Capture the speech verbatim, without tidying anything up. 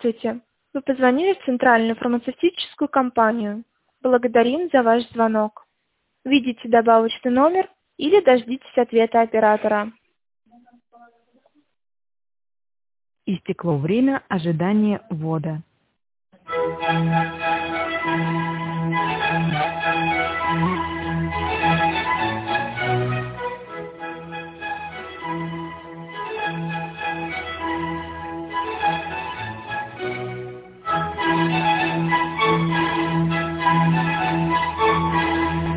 Здравствуйте. Вы позвонили в Центральную фармацевтическую компанию. Благодарим за ваш звонок. Введите добавочный номер или дождитесь ответа оператора. Истекло время ожидания ввода.